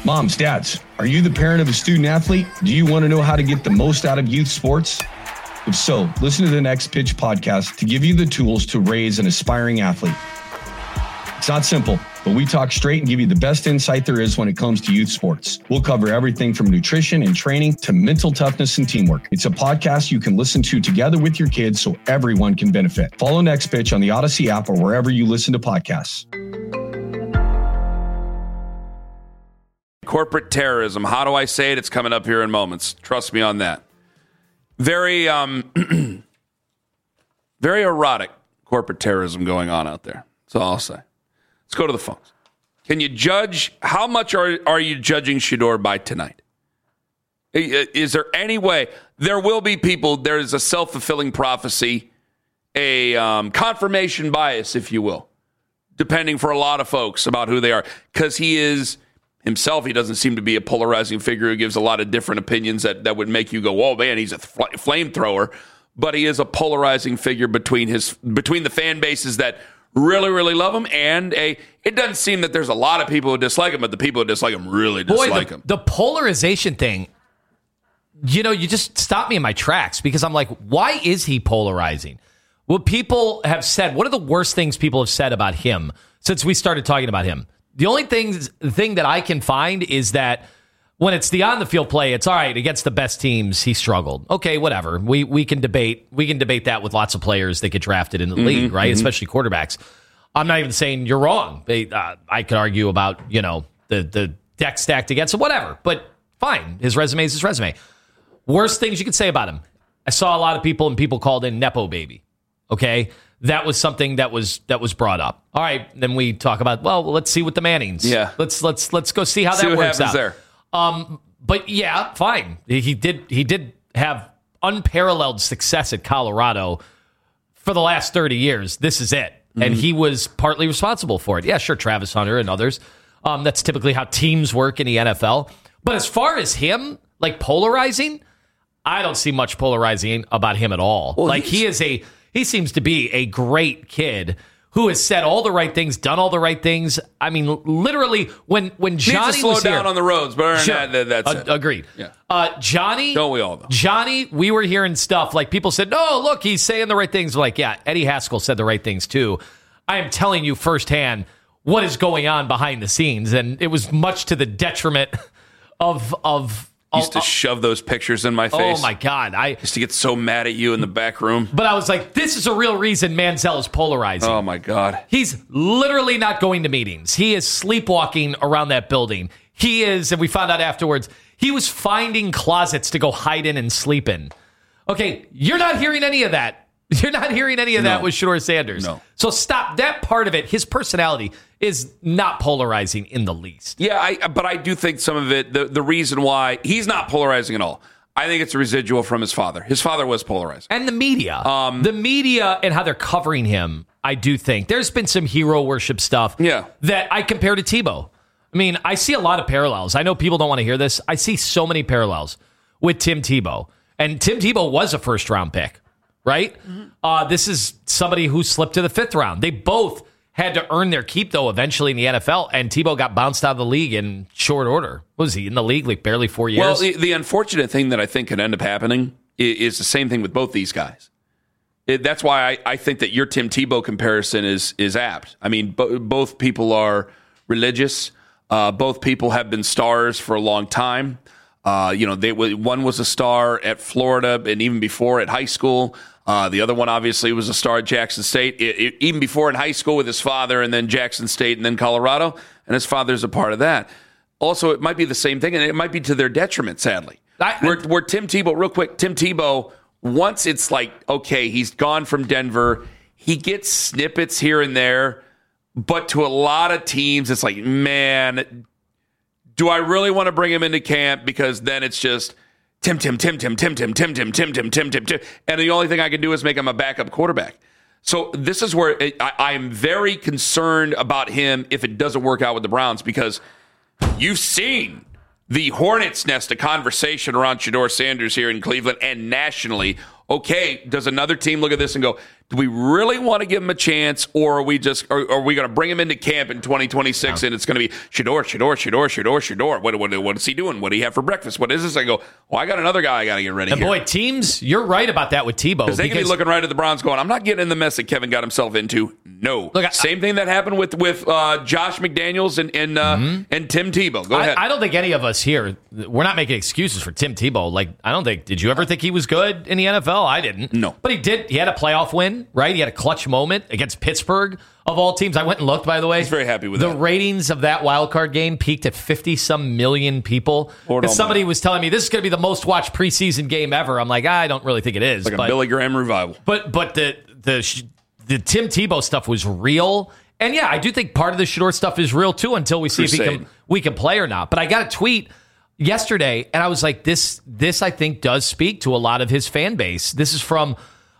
Moms, dads, are you the parent of a student athlete? Do you want to know how to get the most out of youth sports? If so, listen to the Next Pitch podcast to give you the tools to raise an aspiring athlete. It's not simple, but we talk straight and give you the best insight there is when it comes to youth sports. We'll cover everything from nutrition and training to mental toughness and teamwork. It's a podcast you can listen to together with your kids so everyone can benefit. Follow Next Pitch on the Odyssey app or wherever you listen to podcasts. Corporate terrorism. How do I say it? It's coming up here in moments. Trust me on that. Very, very erotic corporate terrorism going on out there. That's all I'll say. Let's go to the phones. Can you judge? How much are you judging Shedeur by tonight? Is there any way? There will be people. There is a self-fulfilling prophecy, a confirmation bias, if you will, depending for a lot of folks about who they are. Because he is himself, he doesn't seem to be a polarizing figure who gives a lot of different opinions that would make you go, oh, man, he's a flamethrower. But he is a polarizing figure between the fan bases that really, really love him and it doesn't seem that there's a lot of people who dislike him, but the people who dislike him really dislike him. The polarization thing, you just stopped me in my tracks because I'm like, why is he polarizing? What people have said, what are the worst things people have said about him since we started talking about him? The only thing that I can find is that when it's the on-the-field play, it's all right. Against the best teams, he struggled. Okay, whatever. We can debate that with lots of players that get drafted in the league, right? Especially quarterbacks. I'm not even saying you're wrong. I could argue about, the deck stacked against him, whatever. But fine. His resume is his resume. Worst things you could say about him. I saw a lot of people called in Nepo baby. Okay? That was something that was brought up. All right, then we talk about, well, let's see what the Mannings. Yeah. Let's go see how that works out. There. But yeah, fine. He did have unparalleled success at Colorado for the last 30 years. This is it. Mm-hmm. And he was partly responsible for it. Yeah, sure, Travis Hunter and others. That's typically how teams work in the NFL. But as far as him, like polarizing, I don't see much polarizing about him at all. Well, he seems to be a great kid who has said all the right things, done all the right things. I mean, literally, when Johnny needs to slow was down here, on the roads, but that's it. Agreed. Yeah. Johnny, don't we all though? Johnny, we were hearing stuff like people said, "No, look, he's saying the right things." We're like, yeah, Eddie Haskell said the right things too. I am telling you firsthand what is going on behind the scenes, and it was much to the detriment of. Used to shove those pictures in my face. Oh, my God. I used to get so mad at you in the back room. But I was like, this is a real reason Manziel is polarizing. Oh, my God. He's literally not going to meetings. He is sleepwalking around that building. He is, and we found out afterwards, he was finding closets to go hide in and sleep in. Okay, you're not hearing any of that. You're not hearing any of that with Shedeur Sanders. No. So stop. That part of it, his personality is not polarizing in the least. Yeah, but I do think some of it, the reason why he's not polarizing at all, I think it's a residual from his father. His father was polarizing. And the media. The media and how they're covering him, I do think. There's been some hero worship stuff that I compare to Tebow. I mean, I see a lot of parallels. I know people don't want to hear this. I see so many parallels with Tim Tebow. And Tim Tebow was a first-round pick. Right? Mm-hmm. This is somebody who slipped to the 5th round. They both had to earn their keep, though, eventually in the NFL, and Tebow got bounced out of the league in short order. What was he, in the league like barely 4 years? Well, the unfortunate thing that I think could end up happening is the same thing with both these guys. That's why I think that your Tim Tebow comparison is apt. I mean, both people are religious. Both people have been stars for a long time. One was a star at Florida and even before at high school. The other one obviously was a star at Jackson State, even before in high school with his father, and then Jackson State, and then Colorado. And his father's a part of that. Also, it might be the same thing, and it might be to their detriment, sadly. Where Tim Tebow, real quick, Tim Tebow, once it's like, okay, he's gone from Denver, he gets snippets here and there, but to a lot of teams, it's like, man, do I really want to bring him into camp? Because then it's just Tim. And the only thing I can do is make him a backup quarterback. So this is where I'm very concerned about him if it doesn't work out with the Browns, because you've seen the hornet's nest of conversation around Shedeur Sanders here in Cleveland and nationally. Okay, does another team look at this and go, Do we really want to give him a chance, or are we going to bring him into camp in 2026 and it's going to be Shedeur? What is he doing? What do you have for breakfast? What is this? I go, I got another guy I got to get ready. And boy, teams, you're right about that with Tebow. Because they can be looking right at the Browns going, I'm not getting in the mess that Kevin got himself into. No. Look, same thing that happened with Josh McDaniels and Tim Tebow. Go ahead. I don't think any of us here, we're not making excuses for Tim Tebow. Like, I don't think, did you ever think he was good in the NFL? I didn't. No. But he did. He had a playoff win, right? He had a clutch moment against Pittsburgh of all teams. I went and looked, by the way. He's very happy with the that. The ratings of that wild card game peaked at 50-some million people. Because somebody was telling me this is going to be the most watched preseason game ever. I'm like, I don't really think it is. Like a Billy Graham revival. But the Tim Tebow stuff was real. And yeah, I do think part of the Shedeur stuff is real too until we see if we can play or not. But I got a tweet yesterday and I was like, this I think does speak to a lot of his fan base. This is from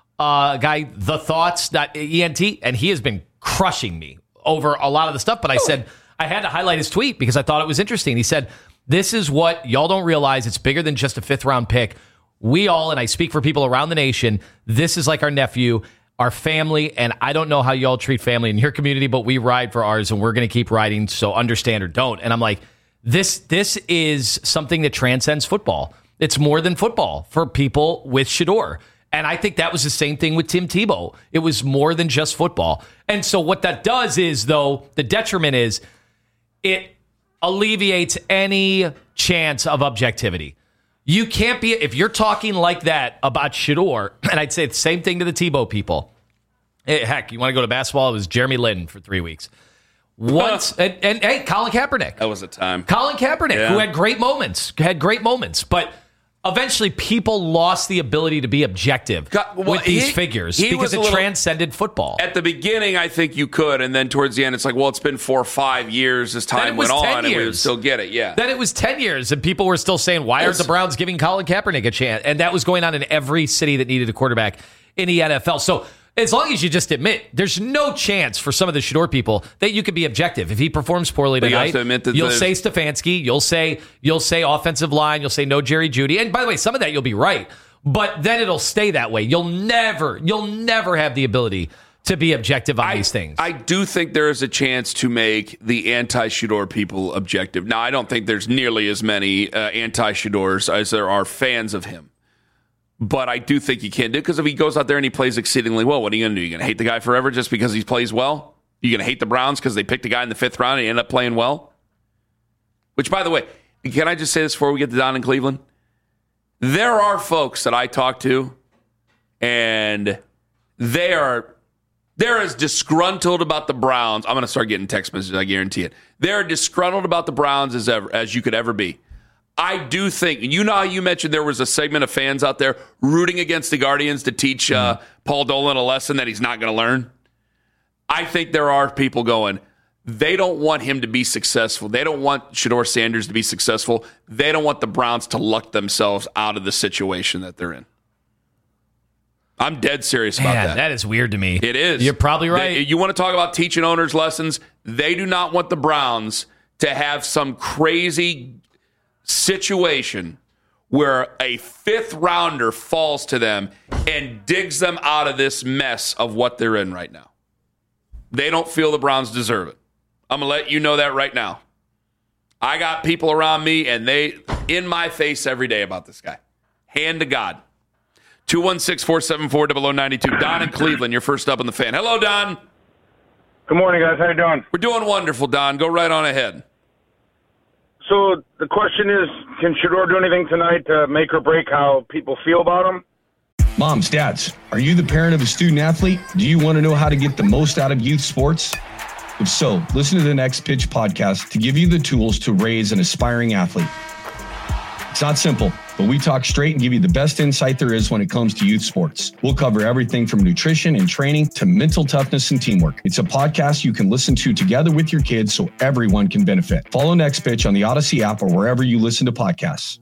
a guy, TheThoughts.ent, and he has been crushing me over a lot of the stuff. But I said I had to highlight his tweet because I thought it was interesting. He said, this is what y'all don't realize. It's bigger than just a 5th round pick. We all, and I speak for people around the nation, this is like our nephew, our family, and I don't know how y'all treat family in your community, but we ride for ours, and we're going to keep riding, so understand or don't. And I'm like, this is something that transcends football. It's more than football for people with Shedeur. And I think that was the same thing with Tim Tebow. It was more than just football. And so what that does is, though, the detriment is it alleviates any chance of objectivity. You can't be, if you're talking like that about Shedeur, and I'd say the same thing to the Tebow people. Heck, you want to go to basketball? It was Jeremy Lin for 3 weeks. Once, and hey, Colin Kaepernick. That was a time. Colin Kaepernick, who had great moments, but eventually people lost the ability to be objective with these figures because it transcended football. At the beginning, I think you could, and then towards the end, it's like, well, it's been 4 or 5 years as time went on, and we would still get it, yeah. Then it was 10 years, and people were still saying, why aren't the Browns giving Colin Kaepernick a chance? And that was going on in every city that needed a quarterback in the NFL. So as long as you just admit, there's no chance for some of the Shedeur people that you could be objective. If he performs poorly tonight, you'll say Stefanski, you'll say offensive line, you'll say no Jerry Jeudy. And by the way, some of that you'll be right, but then it'll stay that way. You'll never have the ability to be objective on these things. I do think there is a chance to make the anti-Shedeur people objective. Now, I don't think there's nearly as many anti-Shedeurs as there are fans of him. But I do think you can do it because if he goes out there and he plays exceedingly well, what are you going to do? You're going to hate the guy forever just because he plays well? You're going to hate the Browns because they picked a guy in the 5th round and he ended up playing well? Which, by the way, can I just say this before we get to Don in Cleveland? There are folks that I talk to, and they're as disgruntled about the Browns. I'm going to start getting text messages, I guarantee it. They're disgruntled about the Browns as you could ever be. I do think, you know how you mentioned there was a segment of fans out there rooting against the Guardians to teach Paul Dolan a lesson that he's not going to learn? I think there are people going, they don't want him to be successful. They don't want Shedeur Sanders to be successful. They don't want the Browns to luck themselves out of the situation that they're in. I'm dead serious about that. That is weird to me. It is. You're probably right. You want to talk about teaching owners lessons? They do not want the Browns to have some crazy situation where a 5th rounder falls to them and digs them out of this mess of what they're in right now. They don't feel the Browns deserve it. I'm going to let you know that right now. I got people around me and they in my face every day about this guy. Hand to God. 216-474-0092. Don in Cleveland, you're first up on the Fan. Hello, Don. Good morning, guys. How you doing? We're doing wonderful, Don. Go right on ahead. So the question is, can Shedeur do anything tonight to make or break how people feel about him? Moms, dads, are you the parent of a student athlete? Do you want to know how to get the most out of youth sports? If so, listen to the Next Pitch podcast to give you the tools to raise an aspiring athlete. It's not simple, but we talk straight and give you the best insight there is when it comes to youth sports. We'll cover everything from nutrition and training to mental toughness and teamwork. It's a podcast you can listen to together with your kids so everyone can benefit. Follow Next Pitch on the Odyssey app or wherever you listen to podcasts.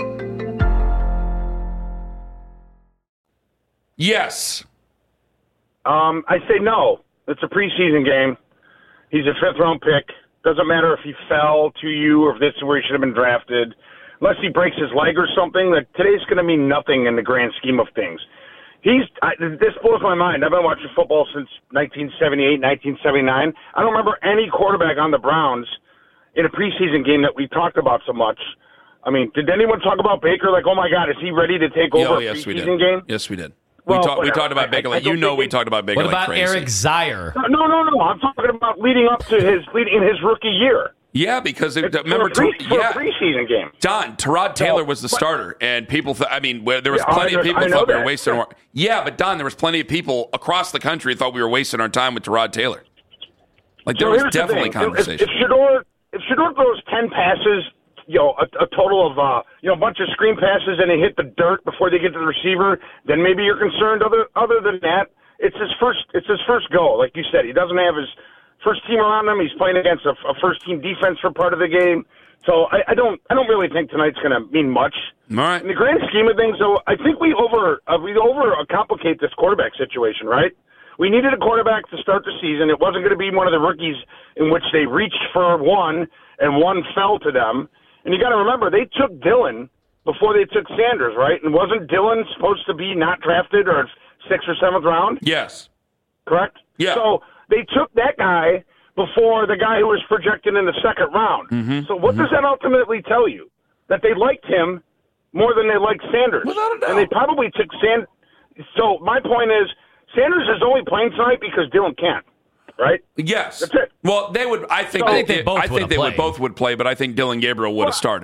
Yes. I say no. It's a preseason game. He's a 5th round pick. Doesn't matter if he fell to you or if this is where he should have been drafted. Unless he breaks his leg or something, that today's going to mean nothing in the grand scheme of things. This blows my mind. I've been watching football since 1978, 1979. I don't remember any quarterback on the Browns in a preseason game that we talked about so much. I mean, did anyone talk about Baker? Like, oh my God, is he ready to take over a preseason game? Yes, we did. Well, we talked about Baker. We talked about Baker. What about crazy. Eric Zaire? No. I'm talking about leading up to his rookie year. Yeah, because remember, for a preseason game. Don, Tyrod Taylor was the starter, and people. There was plenty of people who thought we were wasting our. Yeah, but Don, there was plenty of people across the country who thought we were wasting our time with Tyrod Taylor. Like there was definitely conversation. If Shedeur throws 10 passes, a total of a bunch of screen passes, and they hit the dirt before they get to the receiver, then maybe you're concerned. Other than that, it's his first go. Like you said, he doesn't have his first team around him. He's playing against a first team defense for part of the game. So I don't really think tonight's going to mean much. All right. In the grand scheme of things, though, I think we overcomplicate this quarterback situation, right? We needed a quarterback to start the season. It wasn't going to be one of the rookies in which they reached for one and one fell to them. And you got to remember, they took Dillon before they took Sanders, right? And wasn't Dillon supposed to be not drafted or 6th or 7th round? Yes. Correct? Yeah. So they took that guy before the guy who was projected in the 2nd round. Mm-hmm. So what does that ultimately tell you? That they liked him more than they liked Sanders. Without a doubt. And they probably took Sanders. So my point is, Sanders is only playing tonight because Dillon can't, right? Yes. That's it. Well, they would. I think they both would play, but I think Dillon Gabriel would have started.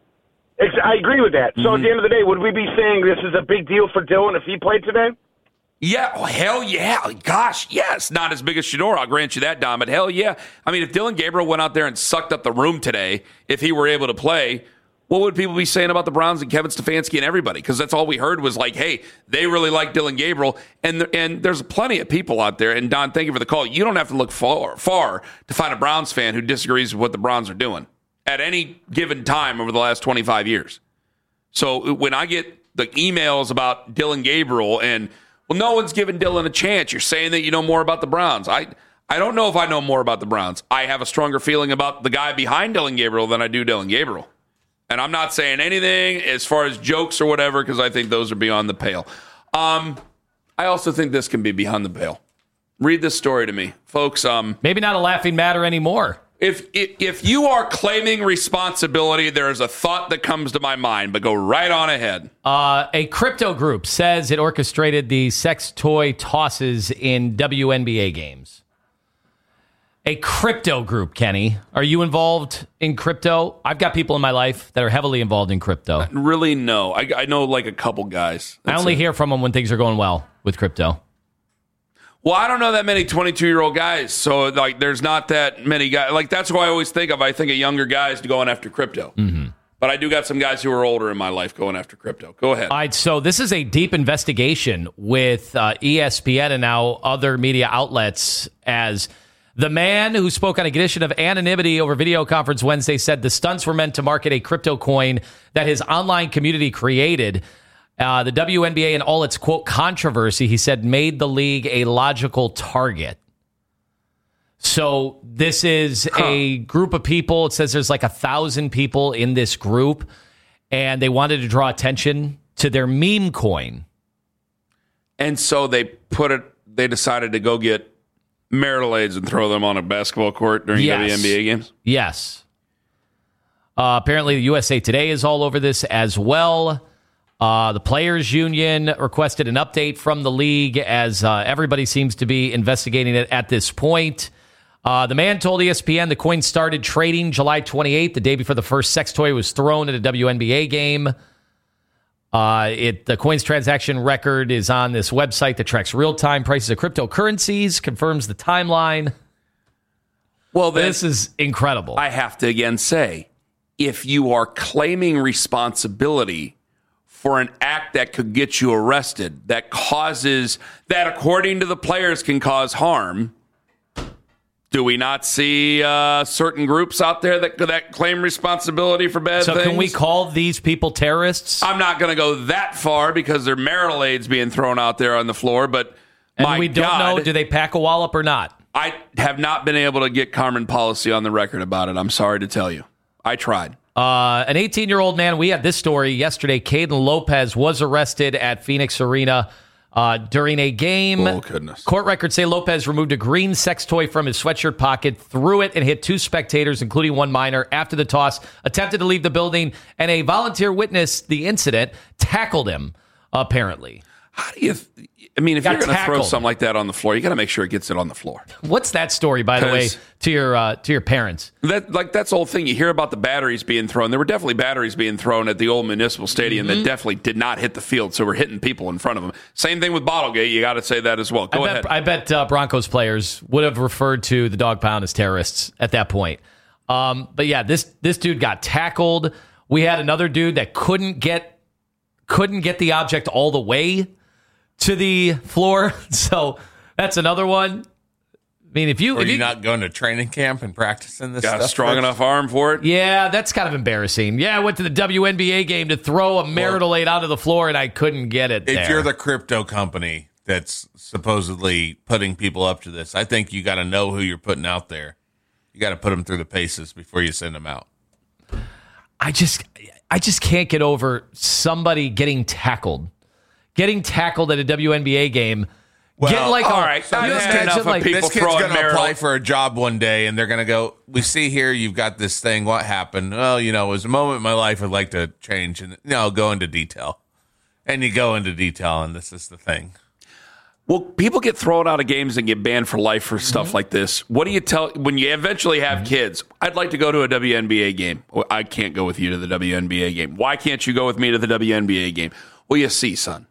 I agree with that. So at the end of the day, would we be saying this is a big deal for Dillon if he played today? Yeah, oh, hell yeah. Gosh, yes. Not as big as Shedeur, I'll grant you that, Dom, but hell yeah. I mean, if Dillon Gabriel went out there and sucked up the room today, if he were able to play, what would people be saying about the Browns and Kevin Stefanski and everybody? Because that's all we heard was like, hey, they really like Dillon Gabriel. And there's plenty of people out there. And, Don, thank you for the call. You don't have to look far to find a Browns fan who disagrees with what the Browns are doing at any given time over the last 25 years. So when I get the emails about Dillon Gabriel and, well, no one's giving Dillon a chance, you're saying that you know more about the Browns. I don't know if I know more about the Browns. I have a stronger feeling about the guy behind Dillon Gabriel than I do Dillon Gabriel. And I'm not saying anything as far as jokes or whatever because I think those are beyond the pale. I also think this can be beyond the pale. Read this story to me, folks. Maybe not a laughing matter anymore. If you are claiming responsibility, there is a thought that comes to my mind, but go right on ahead. A crypto group says it orchestrated the sex toy tosses in WNBA games. A crypto group, Kenny. Are you involved in crypto? I've got people in my life that are heavily involved in crypto. Really, no. I know like a couple guys. I only hear from them when things are going well with crypto. Well, I don't know that many 22-year-old guys, so like, there's not that many guys. Like, that's who I always think of. I think of younger guys going after crypto. Mm-hmm. But I do got some guys who are older in my life going after crypto. Go ahead. All right, so this is a deep investigation with ESPN and now other media outlets as the man who spoke on a condition of anonymity over video conference Wednesday said the stunts were meant to market a crypto coin that his online community created. The WNBA and all its, quote, controversy, he said, made the league a logical target. So this is a group of people. It says there's like 1,000 people in this group, and they wanted to draw attention to their meme coin. And so they decided to go get marital aids and throw them on a basketball court during WNBA games? Yes. Apparently, the USA Today is all over this as well. The Players Union requested an update from the league as everybody seems to be investigating it at this point. The man told ESPN the coin started trading July 28th, the day before the first sex toy was thrown at a WNBA game. The coin's transaction record is on this website that tracks real-time prices of cryptocurrencies, confirms the timeline. Well, this is incredible. I have to again say, if you are claiming responsibility for an act that could get you arrested, that according to the players can cause harm, do we not see certain groups out there that claim responsibility for bad things? So can we call these people terrorists? I'm not going to go that far because there are marital aids being thrown out there on the floor, but we don't know, do they pack a wallop or not? I have not been able to get Carmen Policy on the record about it. I'm sorry to tell you. I tried. An 18-year-old man, we had this story yesterday. Caden Lopez was arrested at Phoenix Arena During a game, Oh, goodness. Court records say Lopez removed a green sex toy from his sweatshirt pocket, threw it, and hit 2 spectators, including one minor. After the toss, attempted to leave the building, and a volunteer witnessed the incident, tackled him, apparently. How do you... I mean, if Got you're going to throw tackled. something like that on the floor, you got to make sure it gets it on the floor. What's that story, by the way, to your parents? That's the whole thing. You hear about the batteries being thrown. There were definitely batteries being thrown at the old municipal stadium that definitely did not hit the field, so we're hitting people in front of them. Same thing with Bottlegate. You got to say that as well. Go ahead. I bet Broncos players would have referred to the dog pound as terrorists at that point. But yeah, this dude got tackled. We had another dude that couldn't get the object all the way to the floor. So that's another one. I mean, if you're not going to training camp and practicing this Got stuff, a strong enough arm for it? yeah, that's kind of embarrassing. Yeah, I went to the WNBA game to throw a marital aid onto the floor, and I couldn't get it there. If you're the crypto company that's supposedly putting people up to this, I think you got to know who you're putting out there. You got to put them through the paces before you send them out. I just can't get over somebody getting tackled at a WNBA game. Well, Get like all right. you I've had imagine, enough of like, people This kid's throwing going to marital- apply for a job one day, and they're going to go, we see here you've got this thing. What happened? Well, it was a moment in my life I'd like to change. And go into detail. And you go into detail, and this is the thing. Well, people get thrown out of games and get banned for life for stuff like this. What do you tell when you eventually have kids? I'd like to go to a WNBA game. Well, I can't go with you to the WNBA game. Why can't you go with me to the WNBA game? Well, you see, son,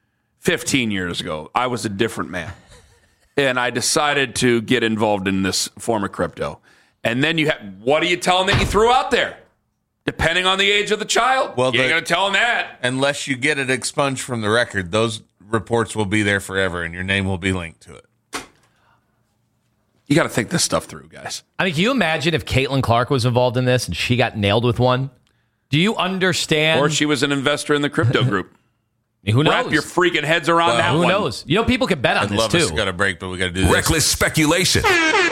15 years ago, I was a different man. And I decided to get involved in this form of crypto. And then what do you tell them that you threw out there? Depending on the age of the child, Well, you ain't going to tell them that. Unless you get it expunged from the record, those reports will be there forever, and your name will be linked to it. You got to think this stuff through, guys. I mean, can you imagine if Caitlin Clark was involved in this and she got nailed with one? Do you understand? Or she was an investor in the crypto group. Who knows? Wrap your freaking heads around that Who one. knows? People can bet on I'd this love too. us to go to break, but we got to do this. Reckless speculation.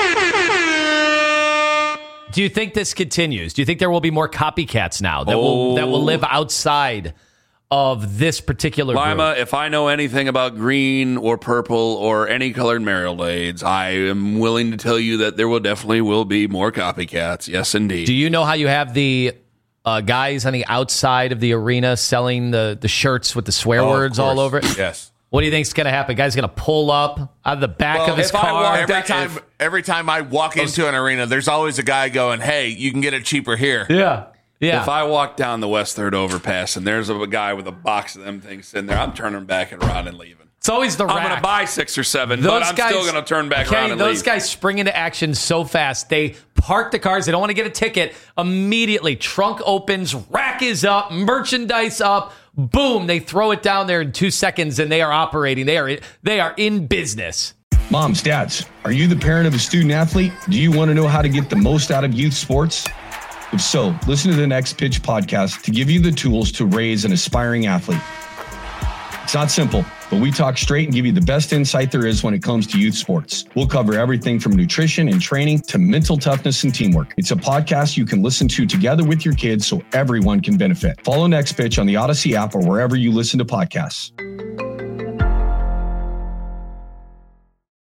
Do you think this continues? Do you think there will be more copycats now that will live outside of this particular Lima, group? if I know anything about green or purple or any colored marital aids, I am willing to tell you that there will be more copycats. Yes, indeed. Do you know how you have the guys on the outside of the arena selling the shirts with the swear Oh, of words all course. over it? Yes. What do you think's going to happen? Guy's going to pull up out of the back of his if I car. walk Every time I walk into an arena, there's always a guy going, "Hey, you can get it cheaper here." Yeah. If I walk down the West Third overpass and there's a guy with a box of them things sitting there, I'm turning back and around and leaving. It's always the I'm rack. going to buy 6 or 7, but I'm still going to turn back Kenny, around and those leave. guys spring into action so fast. They park the cars. They don't want to get a ticket. Immediately, trunk opens, rack is up, merchandise up. Boom, they throw it down there in 2 seconds, and they are operating. They are in business. Moms, dads, are you the parent of a student athlete? Do you want to know how to get the most out of youth sports? If so, listen to the Next Pitch podcast to give you the tools to raise an aspiring athlete. It's not simple, but we talk straight and give you the best insight there is when it comes to youth sports. We'll cover everything from nutrition and training to mental toughness and teamwork. It's a podcast you can listen to together with your kids so everyone can benefit. Follow Next Pitch on the Odyssey app or wherever you listen to podcasts.